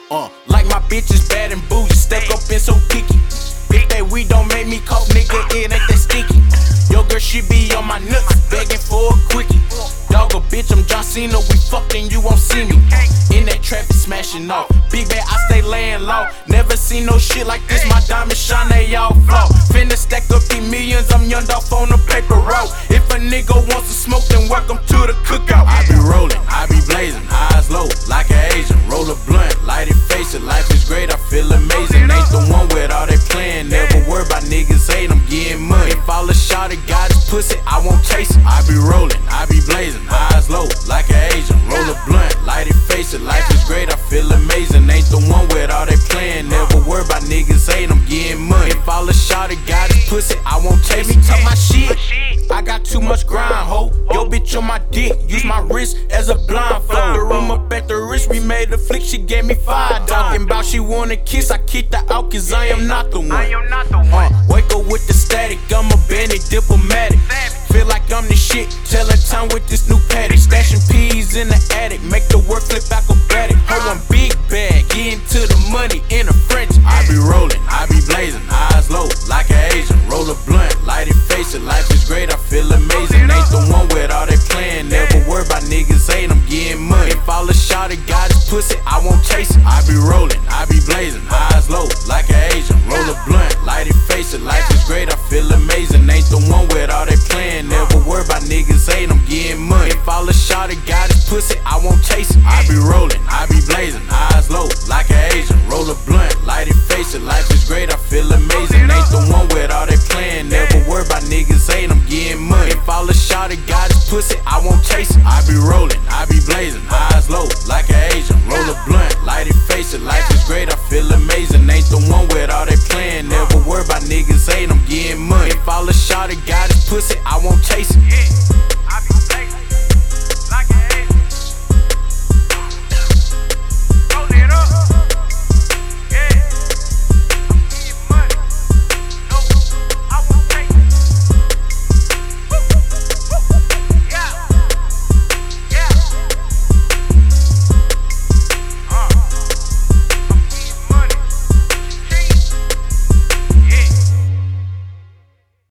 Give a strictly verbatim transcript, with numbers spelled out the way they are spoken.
Uh, like my bitches bad and bougie, step up and so picky. If they weed don't make me cough, nigga, it ain't that sticky. Yo girl, she be on my nuts, begging for a quickie. Dog a bitch, I'm John Cena, we fucked and you won't see me. In that traffic smashing off, big bad, I stay laying low. Never seen no shit like this, my diamonds shine, they all flow. Finna stack up these millions, I'm young off on the paper road. If a nigga wants to smoke, then welcome to the cookout. I be rolling, I be blazing, eyes low, like an Asian. Roll a blunt, light it, face it, life is great, I feel amazing. Ain't the one with all they playing, never worry about niggas hate, I'm getting money. If all the shot it got is pussy, I won't chase it. I be rolling, I be blazing, eyes low, like an Asian. Roll a blunt, light it, face it, life is great, I feel amazing. Ain't the one with all they playing, never worry about niggas hate, I'm getting money. If all the shot it got is pussy, I won't chase it. Talk my shit, I got too much grind, ho. Yo bitch on my dick, use my wrist as a blindfold. The room up at the wrist, we made a flick, she gave me five. Talking about she wanna kiss, I kicked her out cause I am not the one. Uh, wake up with the static, I'm a bandit, diplomatic. Feel like I'm the shit, telling time with this new paddock. Stashing peas in the attic, make the work flip acrobatic. Hold on, big bag, get into the money in a French. I be rolling, I be blazing, eyes low, like an Asian. Roll a blunt, light it, face it, life is great, I feel amazing. Ain't the one with all they playing, never worry about niggas hate, I'm getting money. If all the shot it got is pussy, I won't chase it. I be rolling, I be blazing, eyes low, like an Asian. Roll a blunt, light it, face it, life is great, I feel amazing. Ain't the one with all they playing, never worry about niggas hate, I'm getting money. If all the shot it got is pussy, I won't chase it. I be rolling, I be blazing, eyes low, like an Asian. Roll a blunt, light it, face it, life is great, I feel amazing. Ain't the one with all they playing, never worry about niggas hate, I'm getting money. If all the shot it got is pussy, I won't chase it. I be rolling, I be blazing, eyes low, like an Asian. Roll a blunt.